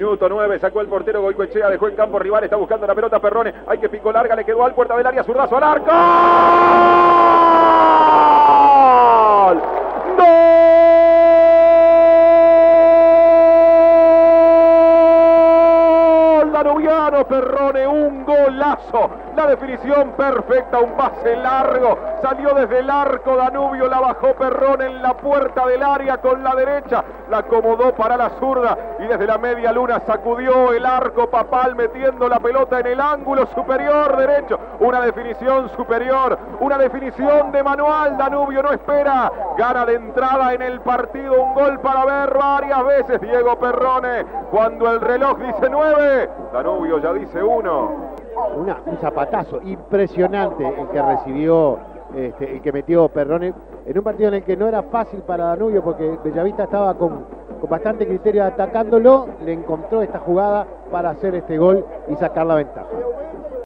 Minuto 9, sacó el portero Goicoechea, dejó en campo rival, está buscando la pelota Perrone, hay que pico larga, le quedó al puerta del área, zurdazo al arco. ¡Gol! ¡Gol! Danubiano Perrone, un golazo, la definición perfecta, un pase largo, salió desde el arco Danubio, la bajó Perrone en la puerta del área con la derecha, la acomodó para la zurda y desde la media luna sacudió el arco Papal metiendo la pelota en el ángulo superior derecho, una definición superior, una definición de manual. Danubio no espera, gana de entrada en el partido, un gol para ver varias veces Diego Perrone, cuando el reloj dice 9, Danubio ya dice 1. Un zapatazo impresionante el que recibió, el que metió Perrone, en un partido en el que no era fácil para Danubio porque Bellavista estaba con bastante criterio atacándolo, le encontró esta jugada para hacer este gol y sacar la ventaja.